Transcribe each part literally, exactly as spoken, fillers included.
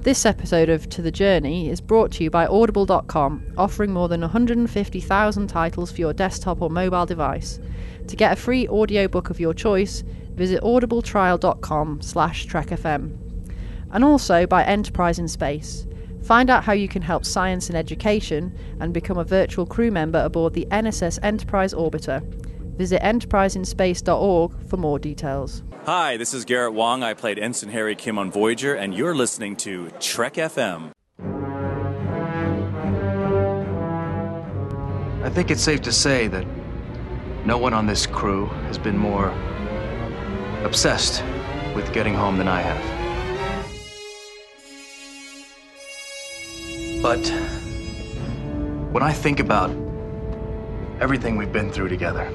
This episode of To The Journey is brought to you by Audible dot com, offering more than one hundred fifty thousand titles for your desktop or mobile device. To get a free audiobook of your choice, visit audibletrial.com slash trekfm. And also by Enterprise in Space. Find out how you can help science and education and become a virtual crew member aboard the N S S Enterprise Orbiter. Visit enterprise in space dot org for more details. Hi, this is Garrett Wong. I played Ensign Harry Kim on Voyager, and you're listening to Trek F M. I think it's safe to say that no one on this crew has been more obsessed with getting home than I have. But when I think about everything we've been through together,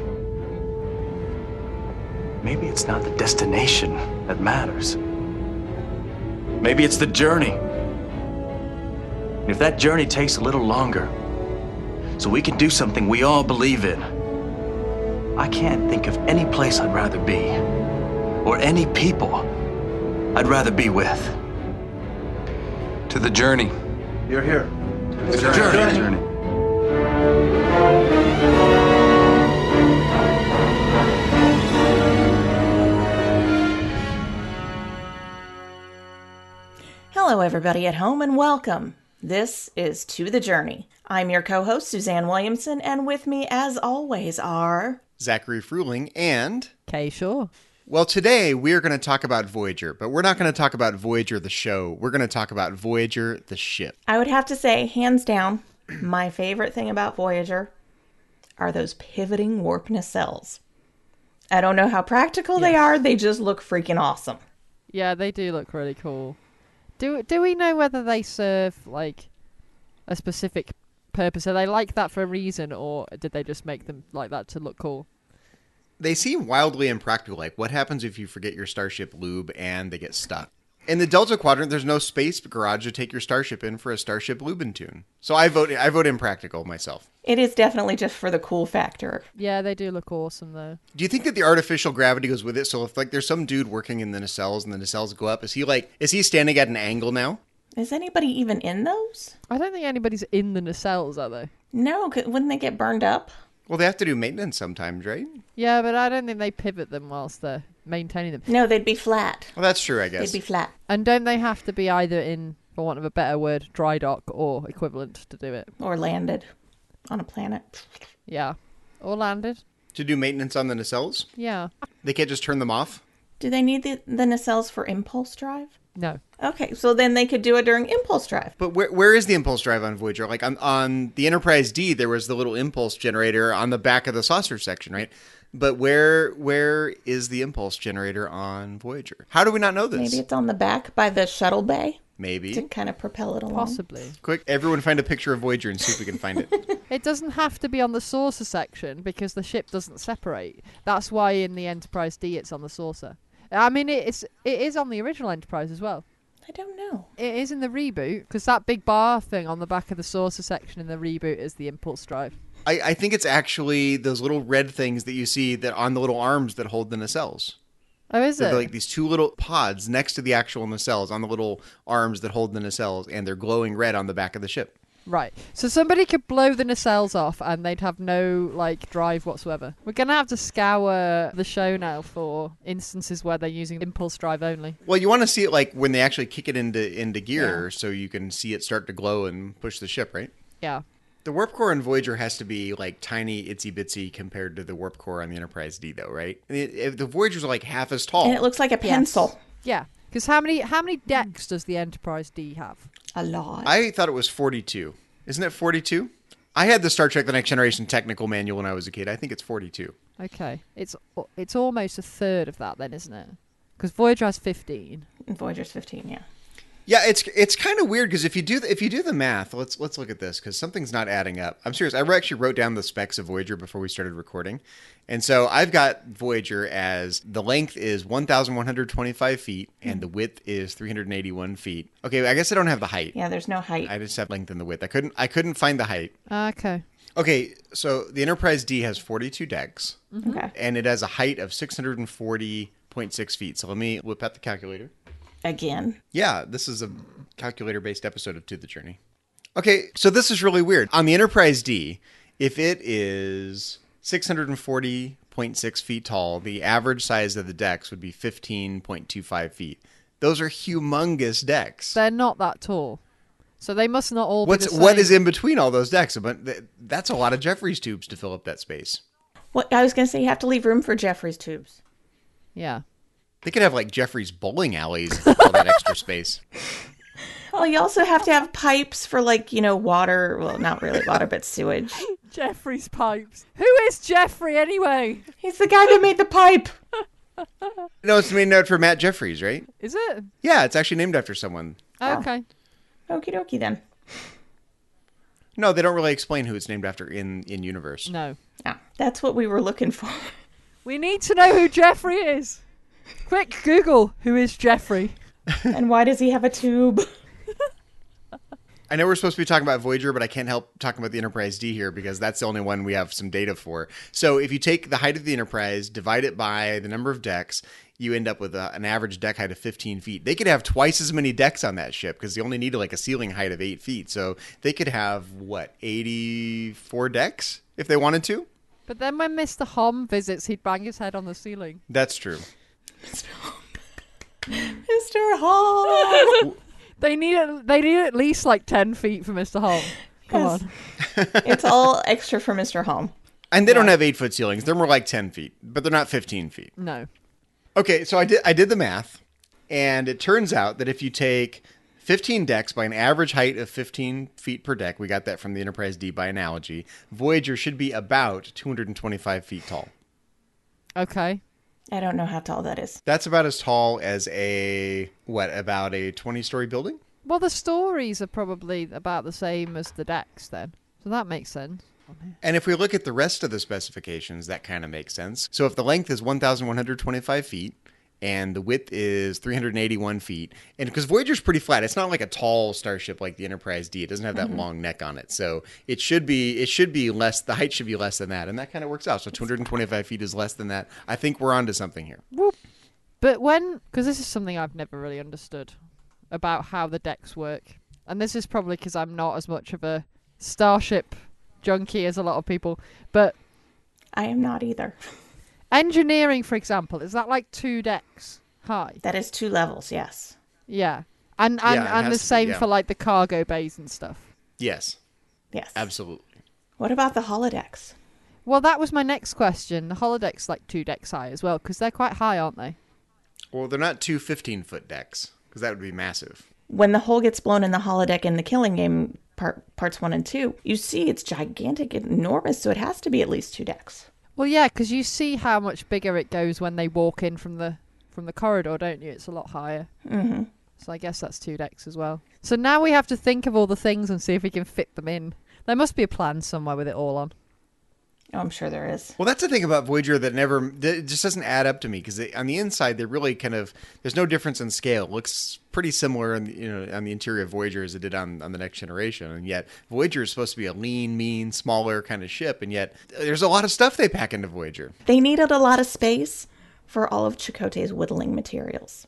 maybe it's not the destination that matters. Maybe it's the journey. And if that journey takes a little longer, so we can do something we all believe in, I can't think of any place I'd rather be, or any people I'd rather be with. To the journey. You're here. To the journey. To the journey. Hello, everybody at home, and welcome. This is To The Journey. I'm your co-host, Suzanne Williamson, and with me, as always, are... Zachary Fruling and... Okay, sure. Well, today we are going to talk about Voyager, but we're not going to talk about Voyager the show. We're going to talk about Voyager the ship. I would have to say, hands down, my favorite thing about Voyager are those pivoting warp nacelles. I don't know how practical Yes. they are, they just look freaking awesome. Yeah, they do look really cool. Do do we know whether they serve, like, a specific purpose? Are they like that for a reason, or did they just make them like that to look cool? They seem wildly impractical. Like, what happens if you forget your starship lube and they get stuck? In the Delta Quadrant, there's no space garage to take your starship in for a Starship Lube and Tune. So I vote I vote impractical myself. It is definitely just for the cool factor. Yeah, they do look awesome, though. Do you think that the artificial gravity goes with it? So if, like, there's some dude working in the nacelles and the nacelles go up, is he, like, is he standing at an angle now? Is anybody even in those? I don't think anybody's in the nacelles, are they? No, 'cause wouldn't they get burned up? Well, they have to do maintenance sometimes, right? Yeah, but I don't think they pivot them whilst they're maintaining them. No, they'd be flat. Well, that's true, I guess. They'd be flat. And don't they have to be either in, for want of a better word, dry dock or equivalent to do it? Or landed on a planet. Yeah. Or landed? To do maintenance on the nacelles? Yeah. They can't just turn them off? Do they need the, the nacelles for impulse drive? No. Okay, so then they could do it during impulse drive. But where where is the impulse drive on Voyager? Like on, on the Enterprise D, there was the little impulse generator on the back of the saucer section, right? But where where is the impulse generator on Voyager? How do we not know this? Maybe it's on the back by the shuttle bay Maybe. to kind of propel it along. Possibly. Quick, everyone find a picture of Voyager and see if we can find it. It doesn't have to be on the saucer section because the ship doesn't separate. That's why in the Enterprise D it's on the saucer. I mean, it's it is on the original Enterprise as well. I don't know. It is in the reboot because that big bar thing on the back of the saucer section in the reboot is the impulse drive. I, I think it's actually those little red things that you see that on the little arms that hold the nacelles. Oh, is They're it? like these two little pods next to the actual nacelles on the little arms that hold the nacelles, and they're glowing red on the back of the ship. Right. So somebody could blow the nacelles off and they'd have no, like, drive whatsoever. We're going to have to scour the show now for instances where they're using impulse drive only. Well, you want to see it like when they actually kick it into into gear, so you can see it start to glow and push the ship, right? Yeah. The warp core in Voyager has to be like tiny, itsy bitsy compared to the warp core on the Enterprise D, though, right? I mean, if the Voyagers are like half as tall. And it looks like a pencil. Yeah. Because how many how many decks does the Enterprise D have? A lot. I thought it was forty-two. Isn't it forty-two? I had the Star Trek The Next Generation technical manual when I was a kid. I think it's forty-two. Okay. It's it's almost a third of that then, isn't it? Because Voyager has fifteen. Voyager's fifteen, yeah. Yeah, it's it's kind of weird because if you do the, if you do the math, let's let's look at this because something's not adding up. I'm serious. I actually wrote down the specs of Voyager before we started recording, and so I've got Voyager as the length is one thousand one hundred twenty-five feet and the width is three hundred eighty-one feet. Okay, I guess I don't have the height. Yeah, there's no height. I just have length and the width. I couldn't I couldn't find the height. Okay. Okay, so the Enterprise D has forty-two decks, Okay. and it has a height of six hundred forty point six feet. So let me whip out the calculator. Again. Yeah, this is a calculator-based episode of To the Journey. Okay, so this is really weird. On the Enterprise D, if it is six hundred forty point six feet tall, the average size of the decks would be fifteen point two five feet. Those are humongous decks. They're not that tall. So they must not all What's be the same. What is in between all those decks? But th- that's a lot of Jeffries tubes to fill up that space. What I was going to say, you have to leave room for Jeffries tubes. Yeah. They could have like Jeffries bowling alleys with all that extra space. Well, you also have to have pipes for, like, you know, water. Well, not really water, but sewage. Jeffrey's pipes. Who is Jeffrey anyway? He's the guy that made the pipe. No, it's named after Matt Jeffries, right? Is it? Yeah, it's actually named after someone. Okay. Okie dokie then. No, they don't really explain who it's named after in, in universe. No. Yeah, that's what we were looking for. We need to know who Jeffrey is. Quick, Google, who is Jeffrey? And why does he have a tube? I know we're supposed to be talking about Voyager, but I can't help talking about the Enterprise D here because that's the only one we have some data for. So if you take the height of the Enterprise, divide it by the number of decks, you end up with a, an average deck height of fifteen feet. They could have twice as many decks on that ship because they only need like a ceiling height of eight feet. So they could have, what, eighty-four decks if they wanted to? But then when Mister Hom visits, he'd bang his head on the ceiling. That's true. Mister Hall. They need it, they need at least like ten feet for Mister Hom. Come Yes. on. It's all extra for Mister Home. And they don't have eight foot ceilings. They're more like ten feet, but they're not fifteen feet. No. Okay, so I did I did the math, and it turns out that if you take fifteen decks by an average height of fifteen feet per deck, we got that from the Enterprise D by analogy, Voyager should be about two hundred twenty-five feet tall. Okay. I don't know how tall that is. That's about as tall as a, what, about a twenty-story building? Well, the stories are probably about the same as the decks then. So that makes sense. And if we look at the rest of the specifications, that kind of makes sense. So if the length is one thousand one hundred twenty-five feet, and the width is three hundred eighty-one feet. And because Voyager's pretty flat, it's not like a tall starship like the Enterprise D. It doesn't have that mm-hmm. long neck on it. So it should be it should be less, the height should be less than that. And that kind of works out. So two hundred twenty-five feet is less than that. I think we're onto something here. Whoop. But when, because this is something I've never really understood about how the decks work. And this is probably because I'm not as much of a starship junkie as a lot of people. But I am not either. Engineering, for example, is that like two decks high? That is two levels, yes. Yeah. And and, Yeah, it and the has to be, same yeah. for like the cargo bays and stuff. Yes, Yes. absolutely. What about the holodecks? Well, that was my next question. The holodeck's like two decks high as well, because they're quite high, aren't they? Well, they're not two fifteen-foot decks, because that would be massive. When the hole gets blown in the holodeck in the Killing Game part, parts one and two, you see it's gigantic, enormous, so it has to be at least two decks. Well, yeah, because you see how much bigger it goes when they walk in from the from the corridor, don't you? It's a lot higher. Mm-hmm. So I guess that's two decks as well. So now we have to think of all the things and see if we can fit them in. There must be a plan somewhere with it all on. Oh, I'm sure there is. Well, that's the thing about Voyager that never, that it just doesn't add up to me, because on the inside, they're really kind of, there's no difference in scale. It looks pretty similar on the, you know, on the interior of Voyager as it did on, on the Next Generation. And yet, Voyager is supposed to be a lean, mean, smaller kind of ship. And yet, there's a lot of stuff they pack into Voyager. They needed a lot of space for all of Chakotay's whittling materials.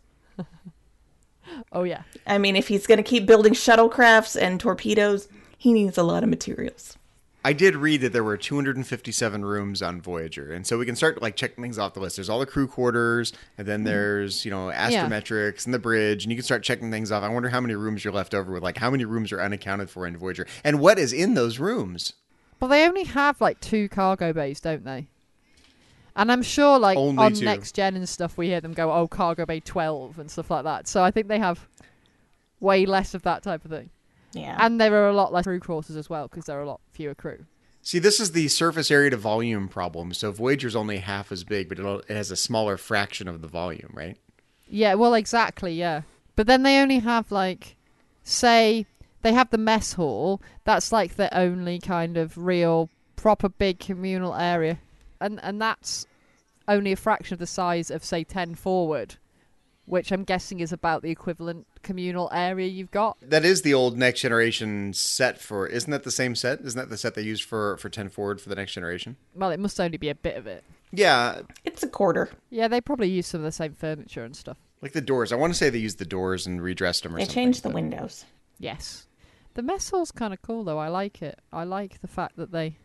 Oh, yeah. I mean, if he's going to keep building shuttlecrafts and torpedoes, he needs a lot of materials. I did read that there were two hundred fifty-seven rooms on Voyager, and so we can start like checking things off the list. There's all the crew quarters, and then there's, you know, astrometrics and the bridge, and you can start checking things off. I wonder how many rooms you're left over with, like how many rooms are unaccounted for in Voyager, and what is in those rooms. Well, they only have like two cargo bays, don't they? And I'm sure, like Only on two. Next Gen and stuff, we hear them go, "Oh, cargo bay twelve" and stuff like that. So I think they have way less of that type of thing. Yeah. And there are a lot less crew quarters as well, because there are a lot fewer crew. See, this is the surface area to volume problem. So Voyager's only half as big, but it'll, it has a smaller fraction of the volume, right? Yeah, well, exactly, yeah. But then they only have, like, say, they have the mess hall. That's, like, the only kind of real, proper big communal area. And and that's only a fraction of the size of, say, ten forward, which I'm guessing is about the equivalent communal area you've got. That is the old Next Generation set for... Isn't that the same set? Isn't that the set they used for, for ten forward for the Next Generation? Well, it must only be a bit of it. Yeah. It's a quarter. Yeah, they probably use some of the same furniture and stuff. Like the doors. I want to say they used the doors and redressed them or They something. changed the but- windows. Yes. The mess hall's kind of cool, though. I like it. I like the fact that they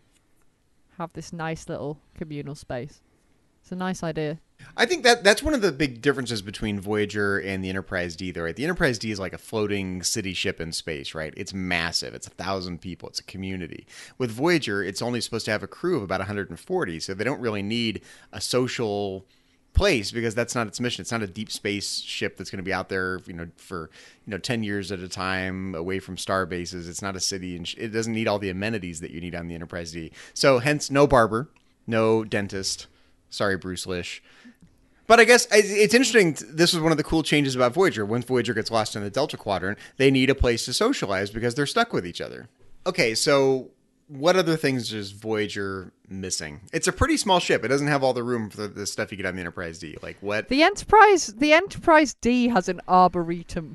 have this nice little communal space. It's a nice idea. I think that that's one of the big differences between Voyager and the Enterprise D, though, right? The Enterprise D is like a floating city ship in space, right? It's massive. It's a thousand people. It's a community. With Voyager, it's only supposed to have a crew of about one hundred forty, so they don't really need a social place because that's not its mission. It's not a deep space ship that's going to be out there, you know, for you know ten years at a time away from star bases. It's not a city, and sh- it doesn't need all the amenities that you need on the Enterprise D. So, hence, no barber, no dentist. Sorry, Bruce Lish. But I guess it's interesting. This was one of the cool changes about Voyager. Once Voyager gets lost in the Delta Quadrant, they need a place to socialize because they're stuck with each other. Okay, so what other things is Voyager missing? It's a pretty small ship. It doesn't have all the room for the stuff you get on the Enterprise D. Like what? The Enterprise, the Enterprise D has an arboretum.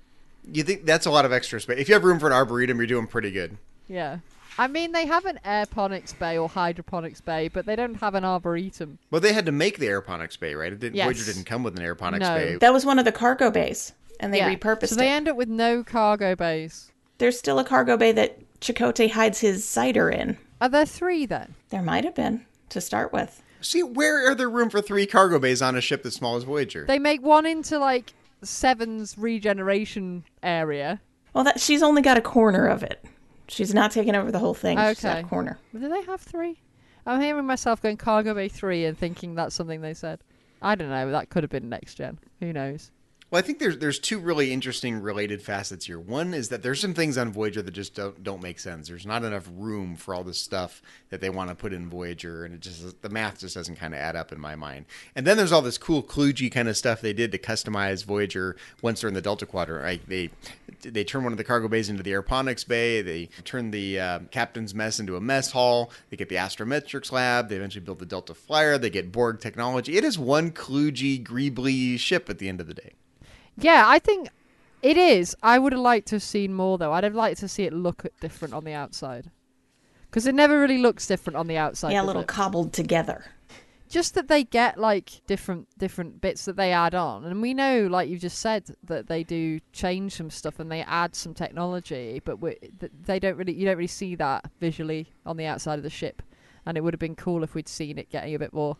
You think that's a lot of extra space? If you have room for an arboretum, you're doing pretty good. Yeah. I mean, they have an airponics bay or hydroponics bay, but they don't have an arboretum. Well, they had to make the airponics bay, right? It didn't, Yes. Voyager didn't come with an airponics No. bay. That was one of the cargo bays, and they Yeah. repurposed So they it. end up with no cargo bays. There's still a cargo bay that Chakotay hides his cider in. Are there three then? There might have been, to start with. See, where are there room for three cargo bays on a ship as small as Voyager? They make one into like Seven's regeneration area. Well, that she's only got a corner of it. She's not taking over the whole thing. She's got Okay. a corner. Do they have three? I'm hearing myself going cargo bay three and thinking that's something they said. I don't know. That could have been next gen. Who knows? Well, I think there's there's two really interesting related facets here. One is that there's some things on Voyager that just don't don't make sense. There's not enough room for all this stuff that they want to put in Voyager, and it just the math just doesn't kind of add up in my mind. And then there's all this cool kludgy kind of stuff they did to customize Voyager once they're in the Delta Quadrant. Right? They they turn one of the cargo bays into the airponics bay. They turn the uh, captain's mess into a mess hall. They get the astrometrics lab. They eventually build the Delta Flyer. They get Borg technology. It is one kludgy, greebly ship at the end of the day. Yeah, I think it is. I would have liked to have seen more, though. I'd have liked to see it look different on the outside. Because it never really looks different on the outside. Yeah, a does little it? cobbled together. Just that they get, like, different different bits that they add on. And we know, like you've just said, that they do change some stuff and they add some technology. But we, th- they don't really, you don't really see that visually on the outside of the ship. And it would have been cool if we'd seen it getting a bit more...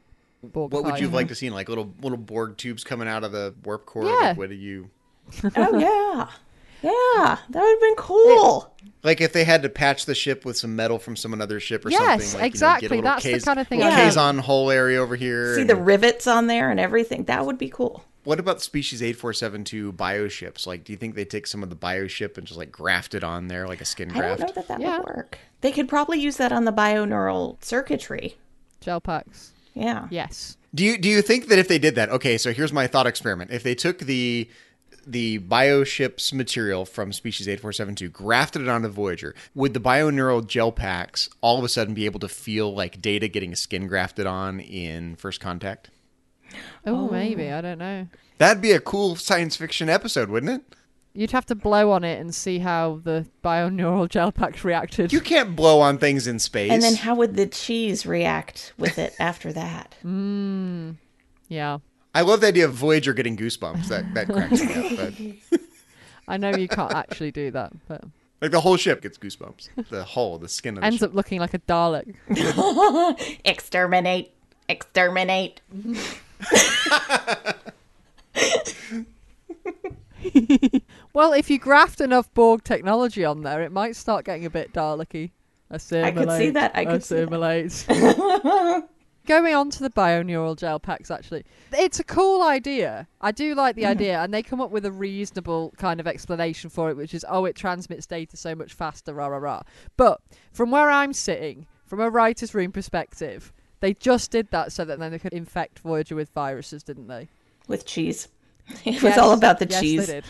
What would you have Borgified. liked to see? Like little little Borg tubes coming out of the warp core? Yeah. Like, what do you Oh, yeah. Yeah, that would have been cool. like if they had to patch the ship with some metal from some another ship or Yes, something? Like, exactly. You know, get a little That's the Kaz- kind of thing little I- Kazon hole area over here. See and- the rivets on there and everything. That would be cool. What about Species eight four seven two bioships? Like, do you think they take some of the bioship and just like graft it on there like a skin I don't graft? know that that Yeah. would work. They could probably use that on the bioneural circuitry. Gel packs. Yeah. Yes. Do you do you think that if they did that, okay, so here's my thought experiment. If they took the the bioship's material from Species eight four seven two, grafted it onto Voyager, would the bioneural gel packs all of a sudden be able to feel like Data getting a skin grafted on in First Contact? Oh, maybe. I don't know. That'd be a cool science fiction episode, wouldn't it? You'd have to blow on it and see how the bioneural gel packs reacted. You can't blow on things in space. And then how would the cheese react with it after that? Yeah. I love the idea of Voyager getting goosebumps. That that cracks me up. But I know you can't actually do that, but like the whole ship gets goosebumps. The hull, the skin of the ends ship. up looking like a Dalek. Exterminate. Exterminate. Well, if you graft enough Borg technology on there, it might start getting a bit Dalek-y. Assimilate. I could see that. I could see that. Assimilate. Going on to the bioneural gel packs, actually. It's a cool idea. I do like the idea, and they come up with a reasonable kind of explanation for it, which is, oh, it transmits data so much faster, rah, rah, rah. But from where I'm sitting, from a writer's room perspective, they just did that so that then they could infect Voyager with viruses, didn't they? With cheese. It was Yes. all about the Yes, cheese. they did.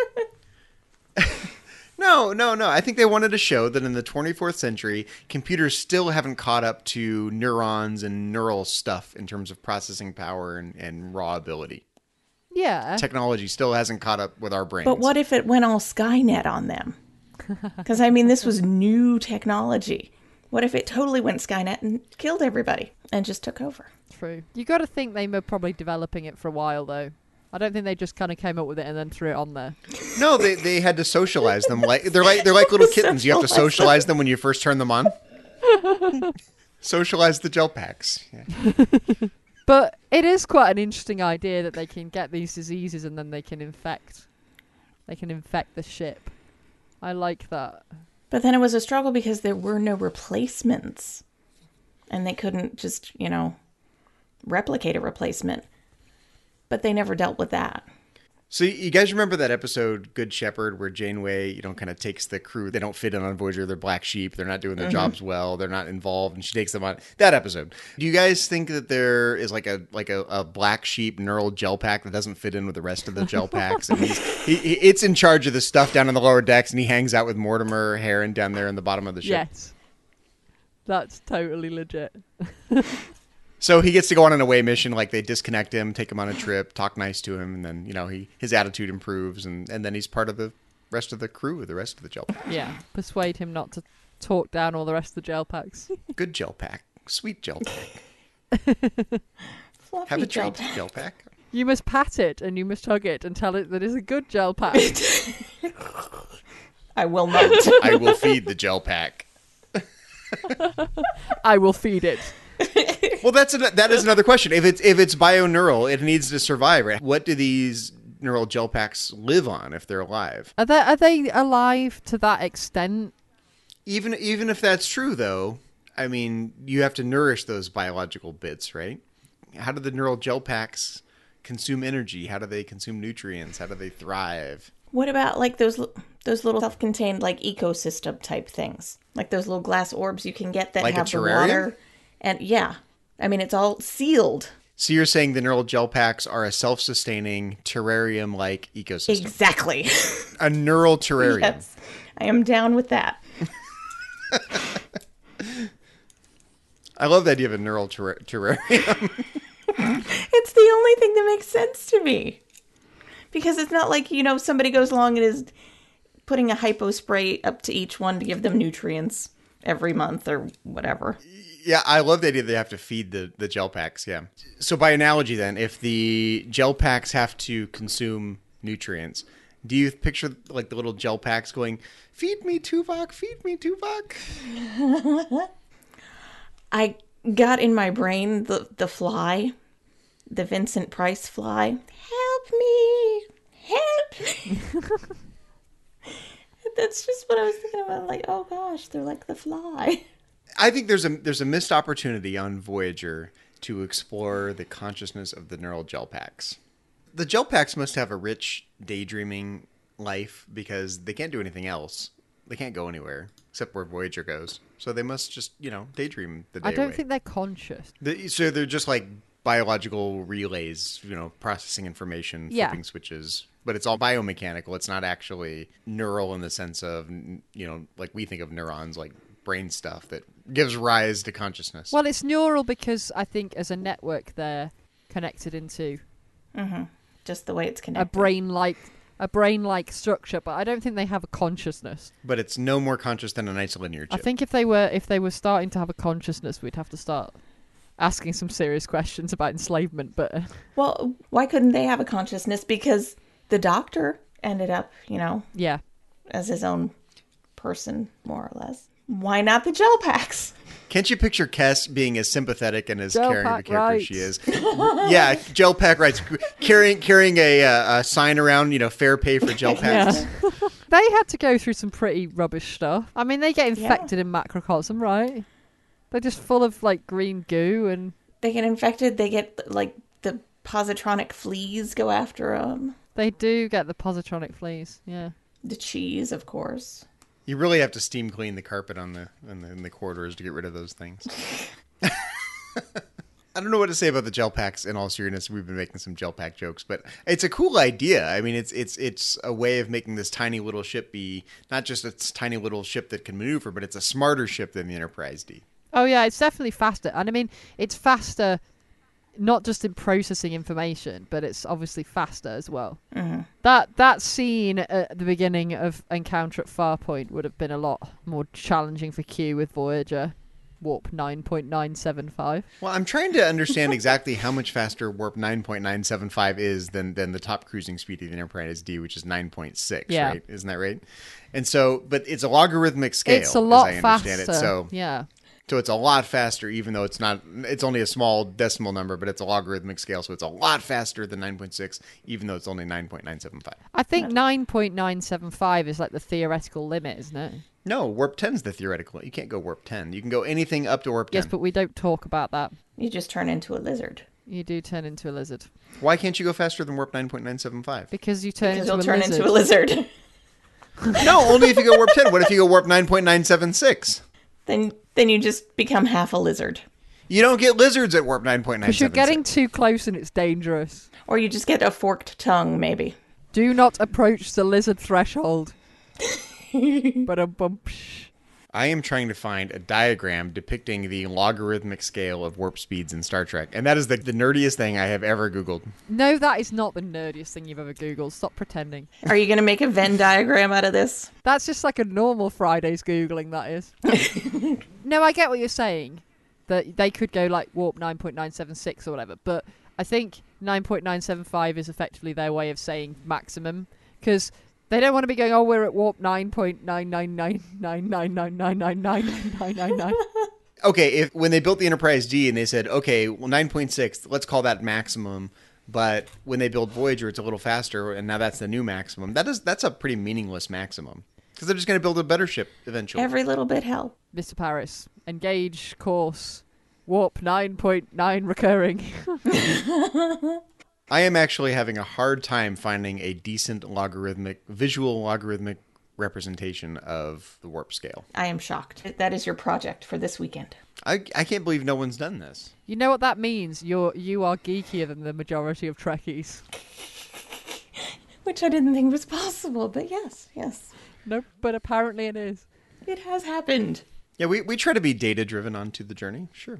No, no, no. I think they wanted to show that in the twenty-fourth century, computers still haven't caught up to neurons and neural stuff in terms of processing power and, and raw ability. Yeah. Technology still hasn't caught up with our brains. But what if it went all Skynet on them? Because, I mean, this was new technology. What if it totally went Skynet and killed everybody and just took over? True. You got to think they were probably developing it for a while, though. I don't think they just kind of came up with it and then threw it on there. No, they they had to socialize them. Like they're like they're like little kittens. You have to socialize them when you first turn them on. Socialize the gel packs. Yeah. But it is quite an interesting idea that they can get these diseases and then they can infect. They can infect the ship. I like that. But then it was a struggle because there were no replacements. And they couldn't just, you know, replicate a replacement. But they never dealt with that. So you guys remember that episode, Good Shepherd, where Janeway, you know, kind of takes the crew. They don't fit in on Voyager. They're black sheep. They're not doing their mm-hmm. jobs well. They're not involved. And she takes them on. That episode. Do you guys think that there is like a like a, a black sheep neural gel pack that doesn't fit in with the rest of the gel packs? And he's, he, he, it's in charge of the stuff down in the lower decks, and he hangs out with Mortimer Heron down there in the bottom of the ship. Yes. That's totally legit. So he gets to go on an away mission, like they disconnect him, take him on a trip, talk nice to him, and then, you know, he his attitude improves, and, and then he's part of the rest of the crew, the rest of the gel pack. Yeah, persuade him not to talk down all the rest of the gel packs. Good gel pack. Sweet gel pack. Have a gel treat, pack. gel pack. You must pat it, and you must hug it, and tell it that it's a good gel pack. I will not. I will feed the gel pack. I will feed it. Well, that's a, that is another question. If it's if it's bioneural, it needs to survive, right? What do these neural gel packs live on if they're alive? Are they are they alive to that extent? Even even if that's true, though, I mean, you have to nourish those biological bits, right? How do the neural gel packs consume energy? How do they consume nutrients? How do they thrive? What about like those those little self-contained like ecosystem type things, like those little glass orbs you can get that Like a have the terrarium? water? And yeah, I mean, it's all sealed. So you're saying the neural gel packs are a self-sustaining terrarium-like ecosystem? Exactly. A neural terrarium. Yes, I am down with that. I love the idea of a neural ter- terrarium. It's the only thing that makes sense to me. Because it's not like, you know, somebody goes along and is putting a hypo spray up to each one to give them nutrients every month or whatever. Yeah, I love the idea they have to feed the, the gel packs, yeah. So by analogy then, if the gel packs have to consume nutrients, do you picture like the little gel packs going, feed me Tuvok, feed me Tuvok? I got in my brain the, the fly, the Vincent Price fly. Help me, help me. That's just what I was thinking about. Like, oh gosh, they're like the fly. I think there's a there's a missed opportunity on Voyager to explore the consciousness of the neural gel packs. The gel packs must have a rich daydreaming life because they can't do anything else. They can't go anywhere except where Voyager goes. So they must just, you know, daydream the day I don't away. think they're conscious. The, so they're just like biological relays, you know, processing information, Yeah. flipping switches. But it's all biomechanical. It's not actually neural in the sense of, you know, like we think of neurons, like brain stuff that gives rise to consciousness. Well, it's neural because I think as a network they're connected into Mm-hmm. Just the way it's a connected. brain-like a brain-like structure, but I don't think they have a consciousness. But it's no more conscious than an isolinear chip. I think if they were if they were starting to have a consciousness, we'd have to start asking some serious questions about enslavement. But uh, Well, why couldn't they have a consciousness? Because the doctor ended up, you know, yeah, as his own person, more or less. Why not the gel packs? Can't you picture Kes being as sympathetic and as Gel caring of a pack character rights. she is? Yeah, gel pack rights. Carrying carrying a, uh, a sign around, you know, fair pay for gel packs. yeah. They had to go through some pretty rubbish stuff. I mean, they get infected in macrocosm, right? They're just full of like green goo and They get infected. They get, like, the positronic fleas go after them. they do get the positronic fleas. Yeah. The cheese, of course. You really have to steam clean the carpet on the in the, in the corridors to get rid of those things. I don't know what to say about the gel packs. In all seriousness, we've been making some gel pack jokes, but it's a cool idea. I mean, it's it's it's a way of making this tiny little ship be not just a tiny little ship that can maneuver, but it's a smarter ship than the Enterprise D. Oh yeah, it's definitely faster. And I mean, it's faster not just in processing information, but it's obviously faster as well. Mm-hmm. That that scene at the beginning of Encounter at Farpoint would have been a lot more challenging for Q with Voyager. warp nine point nine seven five. Well, I'm trying to understand exactly how much faster warp nine point nine seven five is than, than the top cruising speed of the Enterprise D, which is nine point six, Yeah. right? Isn't that right? And so, but it's a logarithmic scale, It's a lot as I understand faster. it. So, yeah. so it's a lot faster, even though it's not, it's only a small decimal number, but it's a logarithmic scale. So it's a lot faster than nine point six, even though it's only nine point nine seven five. I think nine point nine seven five is like the theoretical limit, isn't it? No, warp ten is the theoretical. You can't go warp ten. You can go anything up to warp ten. Yes, but we don't talk about that. You just turn into a lizard. You do turn into a lizard. Why can't you go faster than warp nine point nine seven five? Because you turn Because into you'll a turn lizard. into a lizard. No, only if you go warp ten. What if you go warp nine point nine seven six? then then you just become half a lizard. You don't get lizards at warp nine point nine Because you're seven six. getting too close and it's dangerous. Or you just get a forked tongue, maybe. Do not approach the lizard threshold. Ba-dum-bum. I am trying to find a diagram depicting the logarithmic scale of warp speeds in Star Trek, and that is the, the nerdiest thing I have ever Googled. No, that is not the nerdiest thing you've ever Googled. Stop pretending. Are you going to make a Venn diagram out of this? That's just like a normal Friday's Googling, that is. No, I get what you're saying. That they could go like warp nine point nine seven six or whatever, but I think nine point nine seven five is effectively their way of saying maximum, because they don't want to be going, oh, we're at warp nine point nine nine nine nine nine nine nine nine nine nine nine nine. Okay, if when they built the Enterprise D and they said, okay, well, nine point six, let's call that maximum, but when they build Voyager, it's a little faster, and now that's the new maximum. That is, that's a pretty meaningless maximum, because they're just going to build a better ship eventually. Every little bit helps. Mister Paris, engage course. Warp nine point nine recurring. I am actually having a hard time finding a decent logarithmic, visual logarithmic representation of the warp scale. I am shocked. That is your project for this weekend. I, I can't believe no one's done this. You know what that means? You're you are geekier than the majority of Trekkies. Which I didn't think was possible, but yes, yes. Nope, but apparently it is. It has happened. Yeah, we, we try to be data-driven onto the journey. Sure.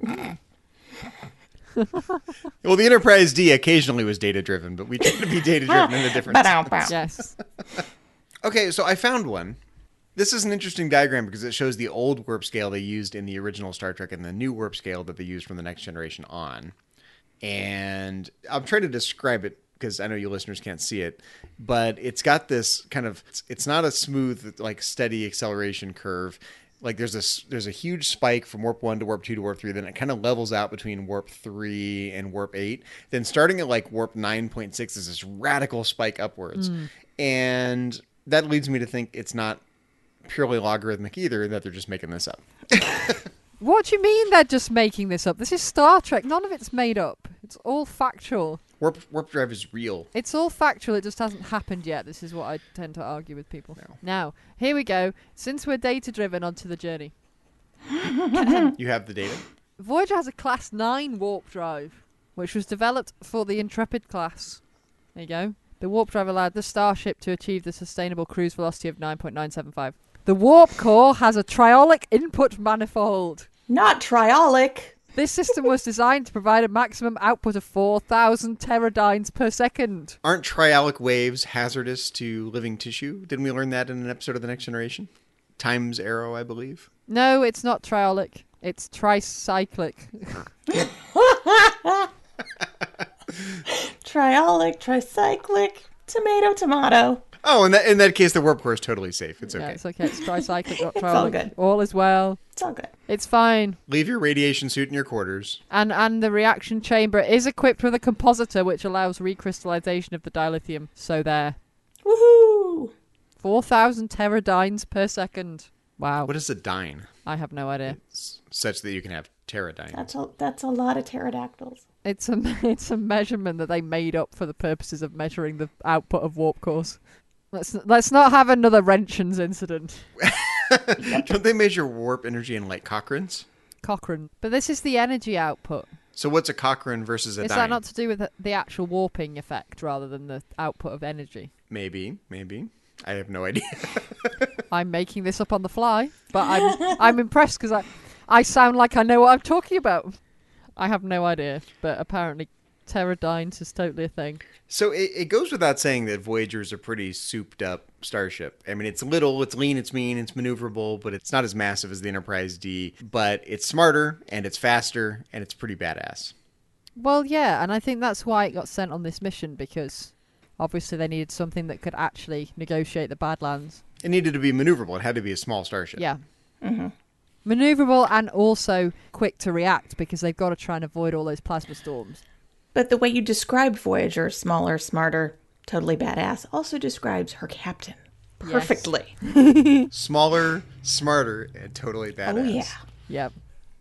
Well, the Enterprise D occasionally was data-driven, but we try to be data-driven in a different sense. Yes. Okay, so I found one. This is an interesting diagram because it shows the old warp scale they used in the original Star Trek and the new warp scale that they used from the Next Generation on. And I'm trying to describe it because I know you listeners can't see it, but it's got this kind of, it's, it's not a smooth, like steady acceleration curve. Like there's a, there's a huge spike from warp one to warp two to warp three. Then it kind of levels out between warp three and warp eight. Then starting at like warp nine point six is this radical spike upwards. Mm. And that leads me to think it's not purely logarithmic either, that they're just making this up. What do you mean they're just making this up? This is Star Trek. None of it's made up. It's all factual. Warp warp drive is real. It's all factual. It just hasn't happened yet. This is what I tend to argue with people. No. Now, here we go. Since we're data-driven, onto the journey. You have the data? Voyager has a Class nine warp drive, which was developed for the Intrepid class. There you go. The warp drive allowed the starship to achieve the sustainable cruise velocity of nine point nine seven five. The warp core has a triolic input manifold. Not triolic. This system was designed to provide a maximum output of four thousand teradynes per second. Aren't triolic waves hazardous to living tissue? Didn't we learn that in an episode of The Next Generation? Times Arrow, I believe. No, it's not triolic. It's tricyclic. Triolic, tricyclic, tomato, tomato. Oh, in that in that case, the warp core is totally safe. It's okay. Yeah, it's okay. It's tricyclic, not triolic. It's all good. All is well. It's all good. It's fine. Leave your radiation suit in your quarters. And and the reaction chamber is equipped with a compositor which allows recrystallization of the dilithium. So there. Woohoo! four thousand teradynes per second. Wow. What is a dyne? I have no idea. It's such that you can have teradyne. That's a, that's a lot of pterodactyls. It's a, it's a measurement that they made up for the purposes of measuring the output of warp cores. Let's let's not have another Roentgen's incident. Don't they measure warp energy in like Cochrane's? Cochrane. But this is the energy output. So what's a Cochrane versus a Is dyne? that not to do with the, the actual warping effect rather than the output of energy? Maybe, maybe. I have no idea. I'm making this up on the fly, but I'm I'm impressed because I, I sound like I know what I'm talking about. I have no idea, but apparently pterodines is totally a thing. So it, it goes without saying that Voyager is a pretty souped up starship. I mean, it's little, it's lean, it's mean, it's maneuverable, but it's not as massive as the Enterprise D. But it's smarter, and it's faster, and it's pretty badass. Well, yeah, and I think that's why it got sent on this mission, because obviously they needed something that could actually negotiate the Badlands. It needed to be maneuverable. It had to be a small starship. Yeah. Mm-hmm. Maneuverable and also quick to react, because they've got to try and avoid all those plasma storms. But the way you described Voyager, smaller, smarter, totally badass, also describes her captain perfectly. Yes. Smaller, smarter, and totally badass. Oh, yeah. Yep.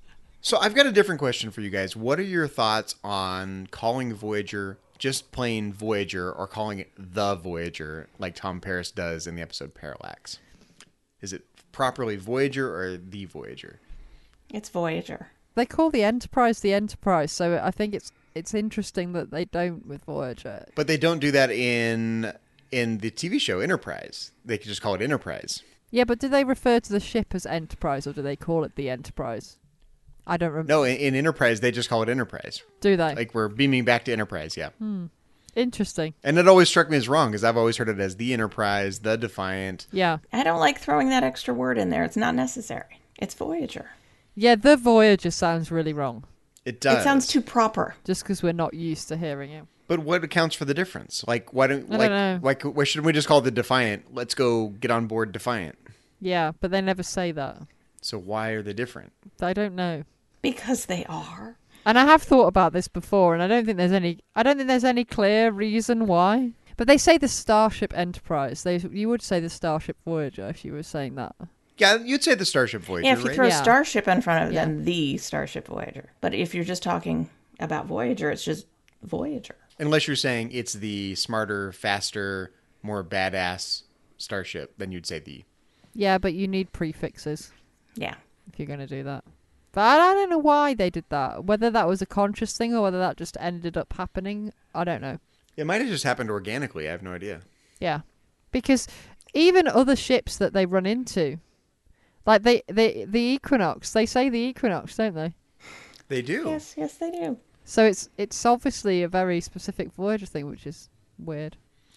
So I've got a different question for you guys. What are your thoughts on calling Voyager just plain Voyager or calling it the Voyager like Tom Paris does in the episode Parallax? Is it properly Voyager or the Voyager? It's Voyager. They call the Enterprise the Enterprise, so I think it's it's interesting that they don't with Voyager. But they don't do that in in the T V show Enterprise. They can just call it Enterprise. Yeah, but do they refer to the ship as Enterprise, or do they call it the Enterprise? I don't remember. No, in, in Enterprise, they just call it Enterprise. Do they? Like, we're beaming back to Enterprise, yeah. Hmm. Interesting. And it always struck me as wrong, because I've always heard it as the Enterprise, the Defiant. Yeah. I don't like throwing that extra word in there. It's not necessary. It's Voyager. Yeah, the Voyager sounds really wrong. It does. It sounds too proper. Just because we're not used to hearing it. But what accounts for the difference? Like, why don't, I like, don't know. like, why shouldn't we just call it the Defiant? Let's go get on board Defiant. Yeah, but they never say that. So why are they different? I don't know. Because they are. And I have thought about this before, and I don't think there's any. I don't think there's any clear reason why. But they say the Starship Enterprise. They you would say the Starship Voyager if you were saying that. Yeah, you'd say the Starship Voyager, Yeah, if you right? throw Yeah. Starship in front of it, Yeah. then the Starship Voyager. But if you're just talking about Voyager, it's just Voyager. Unless you're saying it's the smarter, faster, more badass starship, then you'd say the. Yeah, but you need prefixes Yeah. if you're going to do that. But I don't know why they did that. Whether that was a conscious thing or whether that just ended up happening, I don't know. It might have just happened organically. I have no idea. Yeah, because even other ships that they run into, like they, they the Equinox, they say the Equinox, don't they? They do. Yes, yes, they do. So it's it's obviously a very specific Voyager thing, which is weird.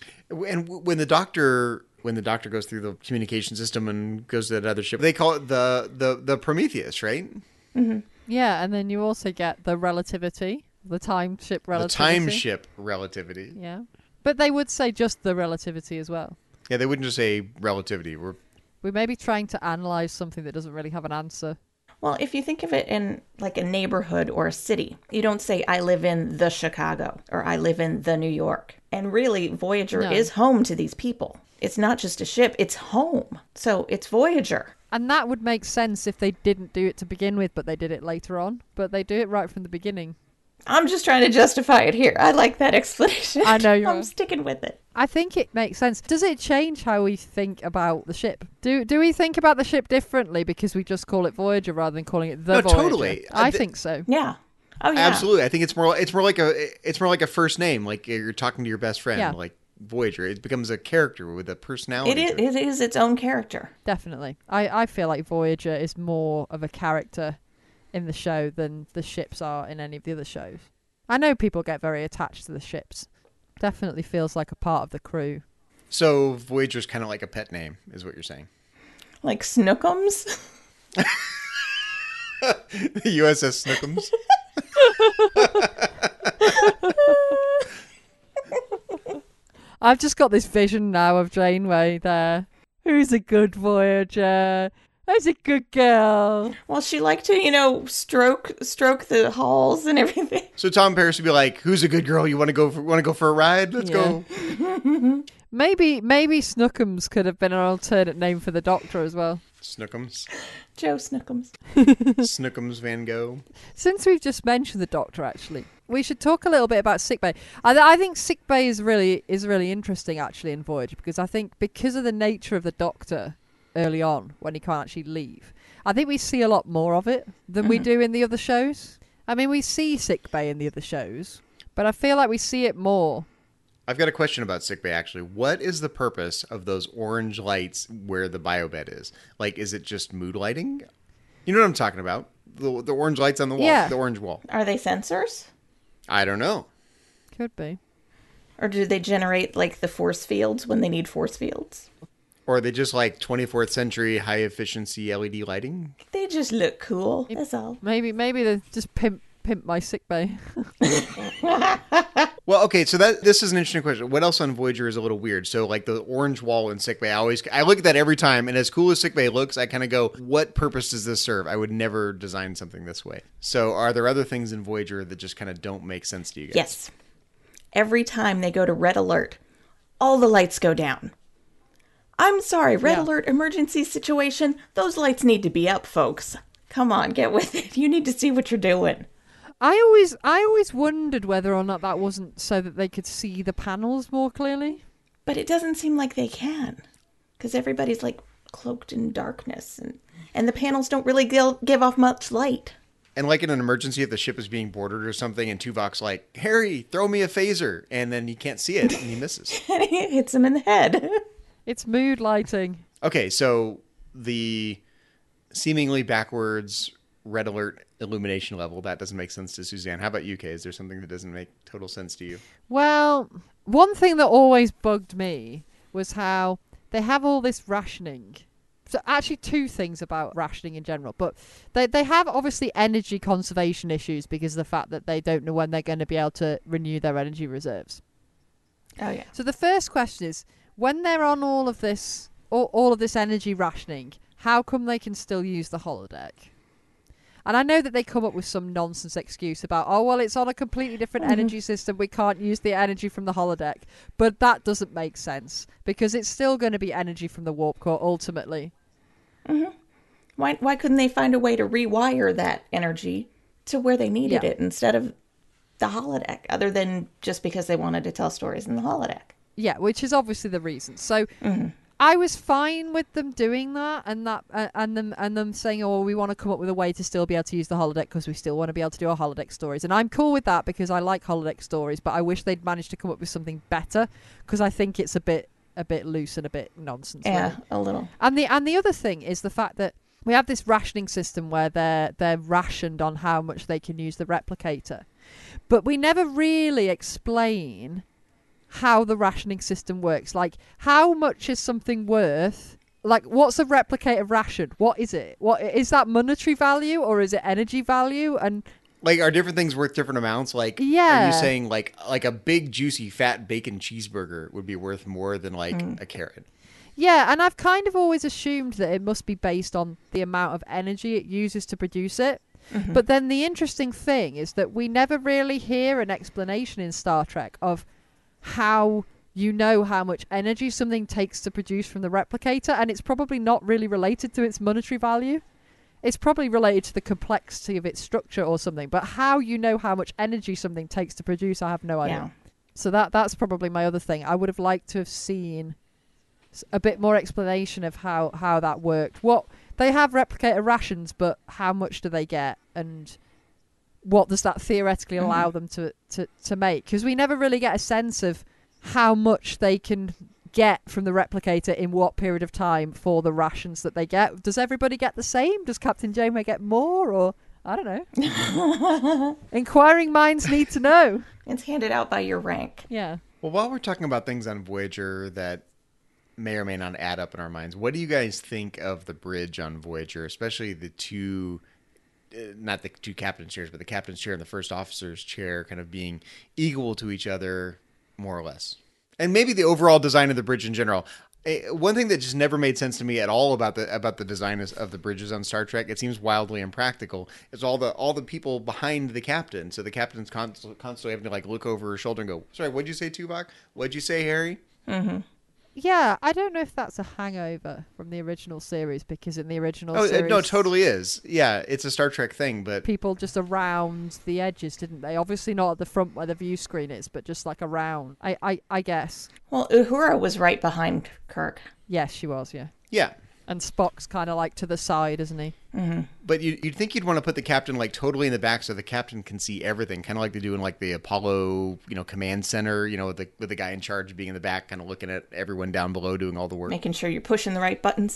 And w- when the doctor when the doctor goes through the communication system and goes to that other ship, they call it the the, the Prometheus, right? Mm-hmm. Yeah, and then you also get the relativity, the time ship The relativity. time ship relativity. Yeah, but they would say just the relativity as well. Yeah, they wouldn't just say relativity. We're We may be trying to analyze something that doesn't really have an answer. Well, if you think of it in like a neighborhood or a city, you don't say, I live in the Chicago or I live in the New York. And really, Voyager No. is home to these people. It's not just a ship, it's home. So it's Voyager. And that would make sense if they didn't do it to begin with, but they did it later on. But they do it right from the beginning. I'm just trying to justify it here. I like that explanation. I know you I'm are. sticking with it. I think it makes sense. Does it change how we think about the ship? Do do we think about the ship differently because we just call it Voyager rather than calling it the No, Voyager? totally. I Uh, th- think so. Yeah. Oh, yeah. absolutely. I think it's more. It's more like a. It's more like a first name. Like you're talking to your best friend. Yeah. Like Voyager. It becomes a character with a personality. It is, to it. it is its own character. Definitely. I, I feel like Voyager is more of a character in the show than the ships are in any of the other shows. I know people get very attached to the ships. Definitely feels like a part of the crew. So Voyager's kind of like a pet name, is what you're saying. Like Snookums. The U S S Snookums. I've just got this vision now of Janeway there. Who's a good Voyager? Who's a good girl? Well, she liked to, you know, stroke stroke the halls and everything. So Tom Paris would be like, "Who's a good girl? You want to go? For, want to go for a ride? Let's Yeah. go." Maybe maybe Snookums could have been an alternate name for the Doctor as well. Snookums, Joe Snookums. Snookums Van Gogh. Since we've just mentioned the Doctor, actually, we should talk a little bit about sickbay. I, th- I think sickbay is really is really interesting actually in Voyager because I think because of the nature of the Doctor early on when he can't actually leave, I think we see a lot more of it than we do in the other shows. I mean, we see sickbay in the other shows, but I feel like we see it more. I've got a question about sickbay, actually. What is the purpose of those orange lights where the biobed is? Like, is it just mood lighting? You know what I'm talking about? The, the orange lights on the wall. Yeah. The orange wall. Are they sensors? I don't know. could be. Or do they generate, like, the force fields when they need force fields? Or are they just like twenty-fourth century high efficiency L E D lighting? They just look cool. That's all. Maybe maybe they just pimp pimp my sick bay. Well, okay, so that this is an interesting question. What else on Voyager is a little weird? So, like the orange wall in sickbay, I always I look at that every time, and as cool as sickbay looks, I kind of go, "What purpose does this serve?" I would never design something this way. So, are there other things in Voyager that just kind of don't make sense to you guys? Yes. Every time they go to red alert, all the lights go down. I'm sorry, red Yeah. alert emergency situation. Those lights need to be up, folks. Come on, get with it. You need to see what you're doing. I always I always wondered whether or not that wasn't so that they could see the panels more clearly. But it doesn't seem like they can. Because everybody's like cloaked in darkness. And, and the panels don't really give, give off much light. And like in an emergency, if the ship is being boarded or something, and Tuvok's like, "Harry, throw me a phaser," and then he can't see it, and he misses. And it hits him in the head. It's mood lighting. Okay, so the seemingly backwards red alert illumination level, that doesn't make sense to Suzanne. How about you, Kay? Is there something that doesn't make total sense to you? Well, one thing that always bugged me was how they have all this rationing. So actually two things about rationing in general, but they they have obviously energy conservation issues because of the fact that they don't know when they're going to be able to renew their energy reserves. Oh, yeah. So the first question is, when they're on all of this all, all of this energy rationing, how come they can still use the holodeck? And I know that they come up with some nonsense excuse about, oh, well, it's on a completely different Mm-hmm. energy system. We can't use the energy from the holodeck. But that doesn't make sense because it's still going to be energy from the warp core ultimately. Why why couldn't they find a way to rewire that energy to where they needed Yeah. it instead of the holodeck, other than just because they wanted to tell stories in the holodeck? Yeah, which is obviously the reason. So I was fine with them doing that, and that uh, and them and them saying, "Oh, we want to come up with a way to still be able to use the holodeck because we still want to be able to do our holodeck stories." And I'm cool with that because I like holodeck stories, but I wish they'd managed to come up with something better because I think it's a bit a bit loose and a bit nonsense. Yeah, really. a little. And the and the other thing is the fact that we have this rationing system where they're they're rationed on how much they can use the replicator, but we never really explain how the rationing system works. Like, how much is something worth? Like, what's a replicator ration? What is it? What is that, monetary value or is it energy value? And Like, are different things worth different amounts? Like, are Yeah. you saying like like a big juicy fat bacon cheeseburger would be worth more than like Mm. a carrot? yeah, and I've kind of always assumed that it must be based on the amount of energy it uses to produce it. But then the interesting thing is that we never really hear an explanation in Star Trek of how you know how much energy something takes to produce from the replicator, and it's probably not really related to its monetary value. It's probably related to the complexity of its structure or something, but how you know how much energy something takes to produce, I have no idea. Yeah. So that that's probably my other thing. I would have liked to have seen s- a bit more explanation of how, how that worked. What they have replicator rations, but how much do they get, and what does that theoretically allow them to, to, to make? Because we never really get a sense of how much they can get from the replicator in what period of time for the rations that they get. Does everybody get the same? Does Captain Janeway get more, or I don't know? Inquiring minds need to know. It's handed out by your rank. Yeah. Well, while we're talking about things on Voyager that may or may not add up in our minds, what do you guys think of the bridge on Voyager, especially the two, uh, not the two captain's chairs, but the captain's chair and the first officer's chair kind of being equal to each other, more or less? And maybe the overall design of the bridge in general. Eh, One thing that just never made sense to me at all about the about the design of, of the bridges on Star Trek, it seems wildly impractical, is all the all the people behind the captain. So the captain's constantly, constantly having to like look over her shoulder and go, "Sorry, what'd you say, Tuvok? What'd you say, Harry?" Yeah, I don't know if that's a hangover from the original series, because in the original Oh, series, no, it totally is. Yeah, it's a Star Trek thing, but people just around the edges, didn't they? Obviously not at the front where the view screen is, but just like around. I, I, I guess. Well, Uhura was right behind Kirk. Yes, she was, yeah. yeah. And Spock's kind of like to the side, isn't he? But you, you'd think you'd want to put the captain like totally in the back so the captain can see everything, kind of like they do in like the Apollo, you know, command center, you know, with the, with the guy in charge being in the back, kind of looking at everyone down below doing all the work. Making sure you're pushing the right buttons.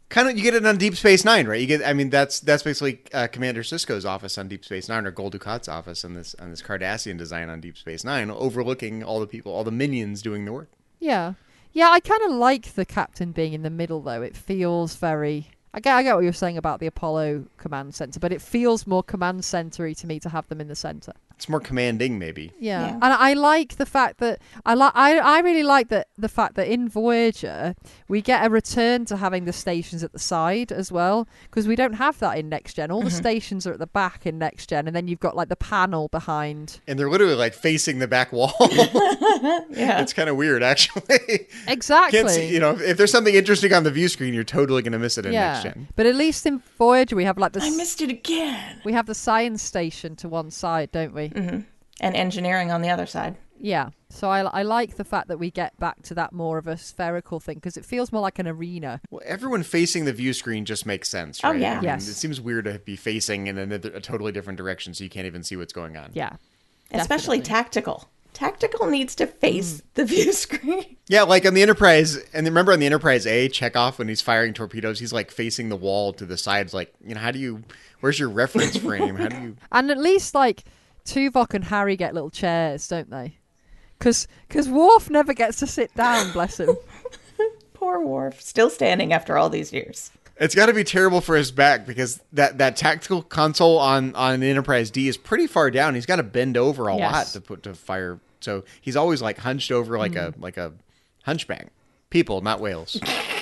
Kind of, you get it on Deep Space Nine, right? You get, I mean, that's that's basically uh, Commander Sisko's office on Deep Space Nine, or Gul Dukat's office on this on this Cardassian design on Deep Space Nine, overlooking all the people, all the minions doing the work. Yeah. Yeah, I kind of like the captain being in the middle, though. It feels very... I get, I get what you're saying about the Apollo command center, but it feels more command centery to me to have them in the center. It's more commanding, maybe. Yeah. Yeah. And I like the fact that I like I, I really like that the fact that in Voyager we get a return to having the stations at the side as well, because we don't have that in Next Gen. All the stations are at the back in Next Gen, and then you've got like the panel behind. And they're literally like facing the back wall. Yeah. It's kind of weird, actually. Exactly. Can't see, you know, if there's something interesting on the view screen, you're totally going to miss it in yeah. Next Gen. But at least in Voyager we have like the I s- missed it again. we have the science station to one side, don't we? Mm-hmm. And engineering on the other side. Yeah. So I, I like the fact that we get back to that more of a spherical thing, because it feels more like an arena. Well, everyone facing the view screen just makes sense, Oh, right? yeah. I mean, Yes. It seems weird to be facing in another, a totally different direction, so you can't even see what's going on. Yeah. Especially Definitely. tactical. Tactical needs to face the view screen. Yeah, like on the Enterprise, and remember on the Enterprise A, Chekhov, when he's firing torpedoes, he's like facing the wall to the sides. Like, you know, how do you? Where's your reference frame? How do you? And at least like Tuvok and Harry get little chairs, don't they? Because Worf never gets to sit down, bless him. Poor Worf. Still standing after all these years. It's got to be terrible for his back, because that, that tactical console on on Enterprise D is pretty far down. He's got to bend over a Yes. lot to put to fire. So he's always like hunched over like a like a hunchback. People, not whales.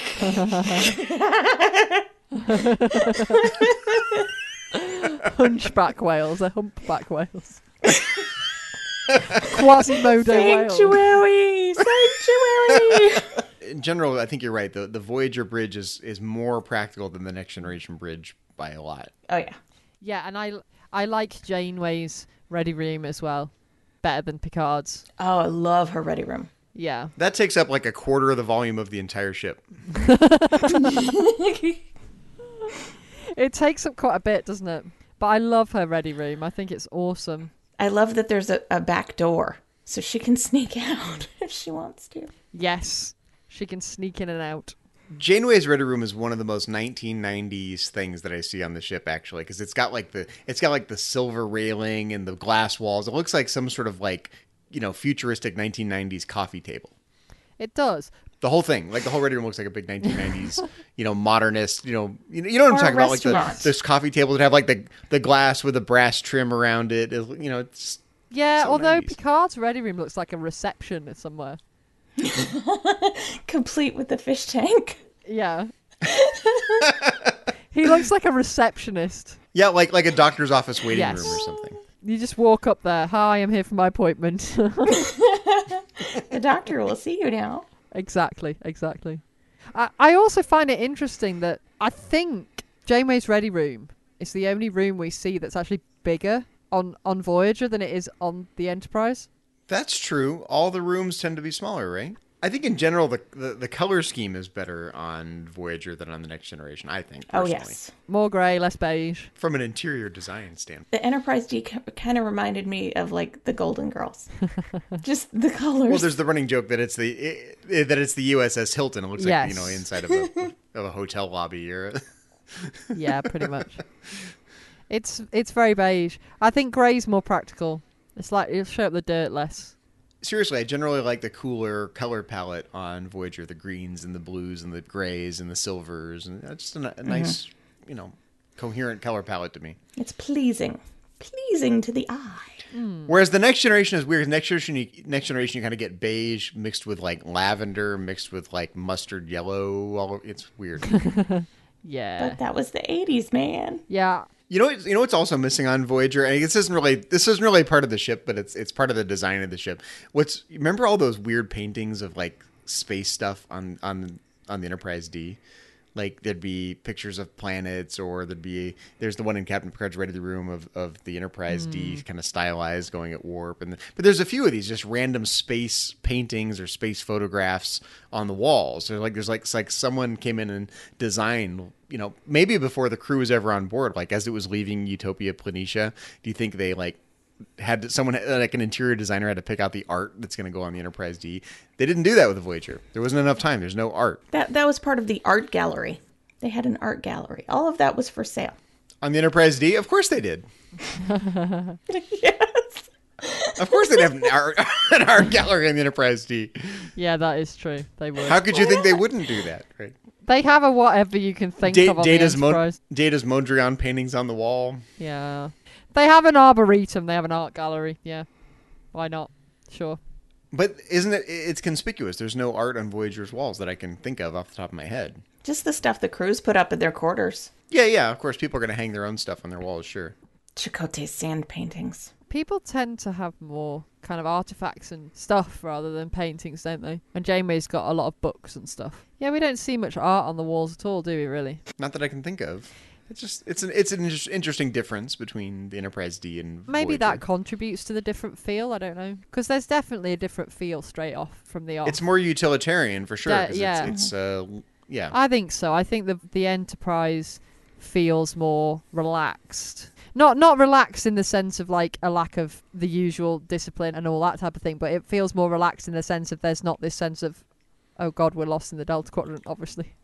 Hunchback whales, they're humpback whales. Quasimodo whales. Sanctuary! Sanctuary! In general, I think you're right. The the Voyager bridge is, is more practical than the Next Generation bridge by a lot. Oh, yeah. Yeah, and I, I like Janeway's ready room as well. Better than Picard's. Oh, I love her ready room. Yeah. That takes up like a quarter of the volume of the entire ship. It takes up quite a bit, doesn't it? But I love her ready room. I think it's awesome. I love that there's a, a back door, so she can sneak out if she wants to. Yes. She can sneak in and out. Janeway's ready room is one of the most nineteen nineties things that I see on the ship, actually, because it's got like the it's got like the silver railing and the glass walls. It looks like some sort of like, you know, futuristic nineteen nineties coffee table. It does. The whole thing, like the whole ready room, looks like a big nineteen nineties, you know, modernist. You know, you know, you know what I'm Or a talking about, like the restaurant. this coffee table that have like the the glass with the brass trim around it. It- You know, it's Yeah, So although nineties. Picard's ready room looks like a reception somewhere. Complete with the fish tank. Yeah. He looks like a receptionist. yeah, like like a doctor's office waiting Yes. room or something. You just walk up there. Hi, I'm here for my appointment. The doctor will see you now. Exactly, exactly. I, I also find it interesting that I think Janeway's ready room is the only room we see that's actually bigger on, on Voyager than it is on the Enterprise. That's true. All the rooms tend to be smaller, right? I think in general the, the the color scheme is better on Voyager than on the Next Generation. I think. Oh, Personally. yes. More grey, less beige. From an interior design standpoint. The Enterprise D kind of reminded me of, like, the Golden Girls. Just the colors. Well, there's the running joke that it's the it, that it's the U S S Hilton. It looks like, you know, Yes. inside of a of a hotel lobby or. Yeah, pretty much. It's it's very beige. I think grey's more practical. It's like it'll show up the dirt less. Seriously, I generally like the cooler color palette on Voyager, the greens and the blues and the grays and the silvers, and that's just a, a nice, you know, coherent color palette to me. It's pleasing. Pleasing to the eye. Whereas the Next Generation is weird. Next Generation, you, Next Generation, you kind of get beige mixed with like lavender, mixed with like mustard yellow. All it's weird. Yeah. But that was the eighties, man. You Yeah. know, what- you know what's also missing on Voyager, and this isn't really this isn't really part of the ship, but it's it's part of the design of the ship. What's remember all those weird paintings of like space stuff on on on the Enterprise D? Like there'd be pictures of planets, or there'd be there's the one in Captain Picard's ready room of, of the Enterprise D kind of stylized going at warp, and but there's a few of these just random space paintings or space photographs on the walls. There's like there's like it's like someone came in and designed, you know, maybe before the crew was ever on board, like as it was leaving Utopia Planitia. Do you think they like had someone like an interior designer had to pick out the art that's going to go on the Enterprise D? They didn't do that with the Voyager. There wasn't enough time. There's no art. That that was part of the art gallery. They had an art gallery. All of that was for sale. On the Enterprise D? Of course they did. Yes. Of course they'd have an art, an art gallery on the Enterprise D. Yeah, that is true. They would. How could you think they wouldn't do that, right? They have a whatever you can think Da- of on Data's, the Mo- Enterprise. Data's Mondrian paintings on the wall. Yeah. They have an arboretum. They have an art gallery. Yeah. Why not? Sure. But isn't it, it's conspicuous. There's no art on Voyager's walls that I can think of off the top of my head. Just the stuff the crews put up in their quarters. Yeah, yeah, of course people are going to hang their own stuff on their walls, sure. Chakotay's sand paintings. People tend to have more kind of artifacts and stuff rather than paintings, don't they? And Janeway's got a lot of books and stuff. Yeah, we don't see much art on the walls at all, do we, really? Not that I can think of. It's just it's an it's an inter- interesting difference between the Enterprise D and Maybe Voyager. that contributes to the different feel, I don't know. Because there's definitely a different feel straight off from the off. It's more utilitarian for sure. Yeah, 'cause yeah. It's, it's uh, yeah. I think so. I think the the Enterprise feels more relaxed. Not not relaxed in the sense of like a lack of the usual discipline and all that type of thing, but it feels more relaxed in the sense of there's not this sense of, oh God, we're lost in the Delta Quadrant, obviously.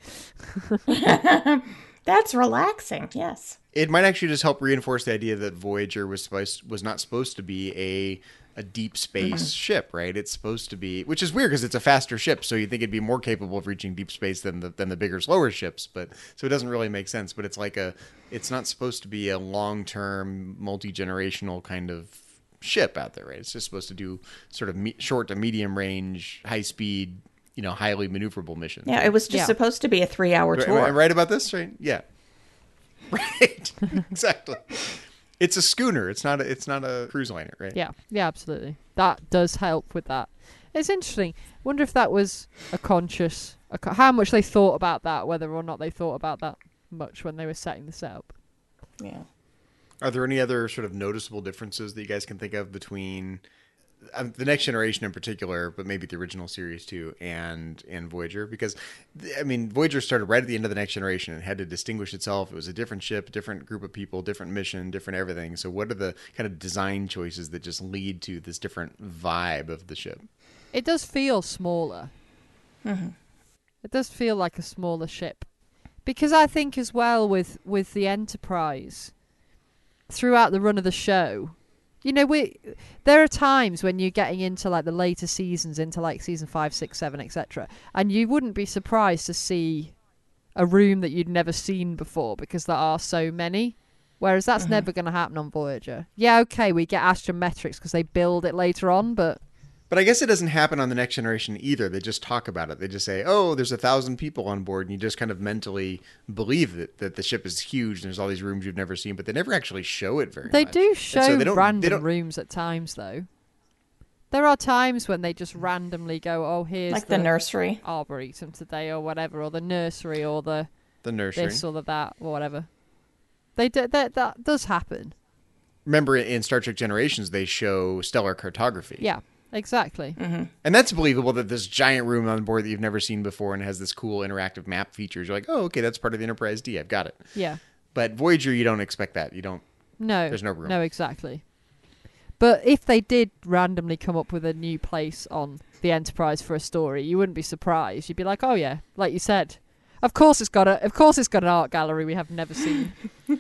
That's relaxing, yes. It might actually just help reinforce the idea that Voyager was supposed was not supposed to be a a deep space Mm-hmm. ship, right? It's supposed to be, which is weird because it's a faster ship, so you think it'd be more capable of reaching deep space than the than the bigger, slower ships. But so it doesn't really make sense. But it's like a, it's not supposed to be a long term, multi generational kind of ship out there, right? It's just supposed to do sort of me- short to medium range, high speed, you know, highly maneuverable missions. Yeah, it was just Yeah. supposed to be a three-hour Right, tour. am I right about this? Right? Yeah. Right. Exactly. It's a schooner. It's not. A, it's not a cruise liner, right? Yeah, yeah, absolutely. That does help with that. It's interesting. Wonder if that was a conscious, a co- how much they thought about that, whether or not they thought about that much when they were setting this up. Yeah. Are there any other sort of noticeable differences that you guys can think of between um, the Next Generation in particular, but maybe the original series too, and and Voyager? Because I mean, Voyager started right at the end of the Next Generation and had to distinguish itself. It was a different ship, different group of people, different mission, different everything. So, what are the kind of design choices that just lead to this different vibe of the ship? It does feel smaller. Mm-hmm. It does feel like a smaller ship. Because I think as well with, with the Enterprise, throughout the run of the show, you know, we there are times when you're getting into like the later seasons, into like season five, six, seven, et cetera, and you wouldn't be surprised to see a room that you'd never seen before because there are so many. Whereas that's Mm-hmm. never going to happen on Voyager. Yeah, okay, we get astrometrics because they build it later on, but But I guess it doesn't happen on the Next Generation either. They just talk about it. They just say, oh, there's a thousand people on board. And you just kind of mentally believe that, that the ship is huge and there's all these rooms you've never seen. But they never actually show it very they much. do And show so they don't- they random don't- rooms at times, though. There are times when they just randomly go, oh, here's Like the nursery. Arboretum today or whatever, or the nursery or the The nursery. this or the that or whatever. They do, that, that does happen. Remember in Star Trek Generations, they show stellar cartography. Yeah, exactly. And that's believable that this giant room on board that you've never seen before and has this cool interactive map features. You're like, oh, okay, that's part of the Enterprise D. I've got it. Yeah. But Voyager, you don't expect that. You don't. No. There's no room. No, exactly. But if they did randomly come up with a new place on the Enterprise for a story, you wouldn't be surprised. You'd be like, oh yeah, like you said. Of course it's got a of course it's got an art gallery we have never seen.